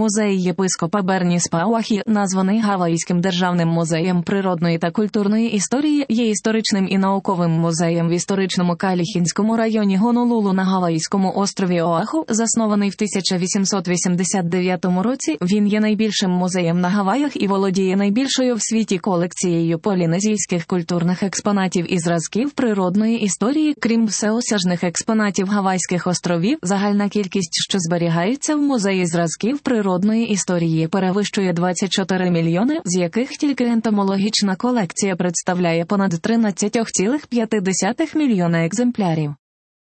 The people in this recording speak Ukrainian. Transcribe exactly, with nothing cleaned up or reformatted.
Музей єпископа Берні Спауахі, названий Гаваїським державним музеєм природної та культурної історії, є історичним і науковим музеєм в історичному Каліхінському районі Гонолулу на Гаваїському острові Оаху. Заснований в тисяча вісімсот вісімдесят дев'ятому році, він є найбільшим музеєм на Гаваях і володіє найбільшою в світі колекцією полінезійських культурних експонатів і зразків природної історії. Крім всеосяжних експонатів Гавайських островів, загальна кількість, що зберігається в музеї зразків природної історії, перевищує двадцять чотири мільйони, з яких тільки ентомологічна колекція представляє понад тринадцять цілих п'ять десятих мільйона екземплярів.